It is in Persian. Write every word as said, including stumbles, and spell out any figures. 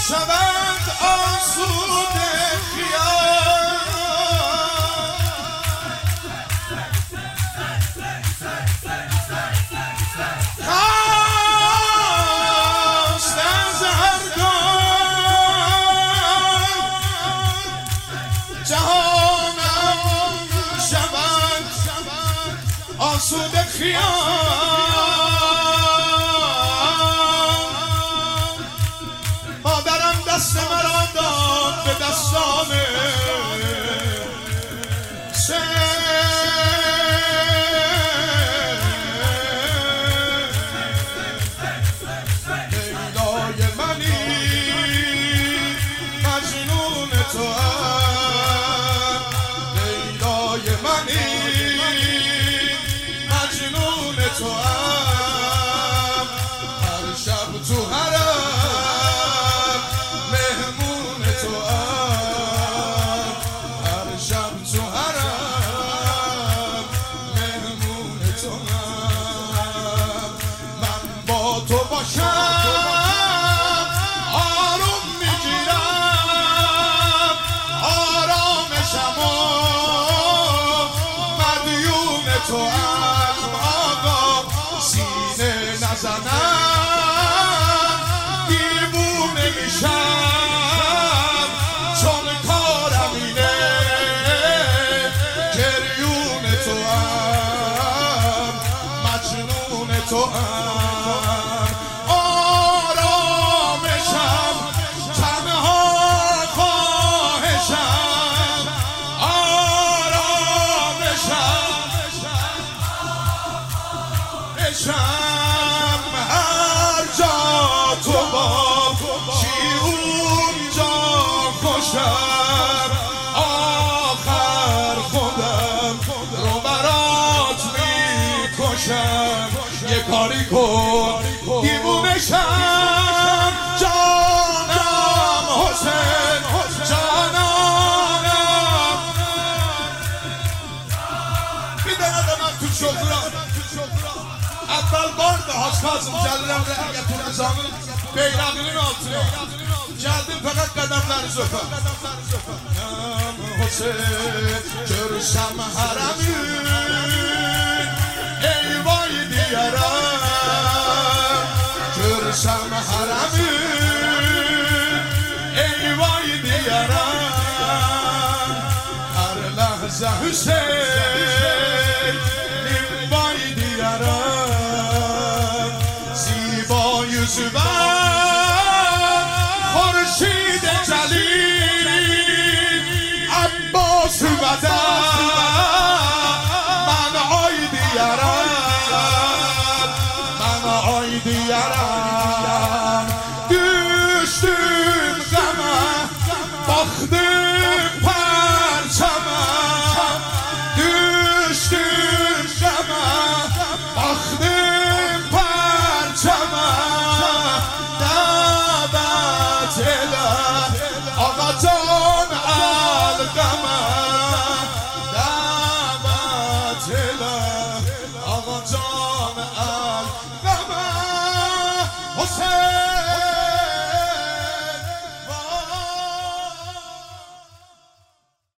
شوند آسوده خیال خواستن زهرگاه جهانم شوند آسوده خیال دست مرا داد به دستان لیلای منی مجنون تو هم لیلای منی مجنون تو هم هر شب تو حرم تو باشم آروم میگیرم آرامشم و مدیون تو هم آقا سینه نزنم دیوونه میشم چون کارم اینه گریون تو هم مجنون تو هم هر جا تو باشی اونجا خوشم آخر خودم رو برات میکشم یه کاری کن دیوونه شم جانم حسین جانانم میدند من تو شکران اول بار به حاج کاظم جلیلم رعیت النظامın beyrağının altına geldim fakat kademleri söker Hüseyin görsem haramın eyvay diyarım görsem haramın eyvay diyarım her lahza Hüseyin eyvay diyarım Yüzüme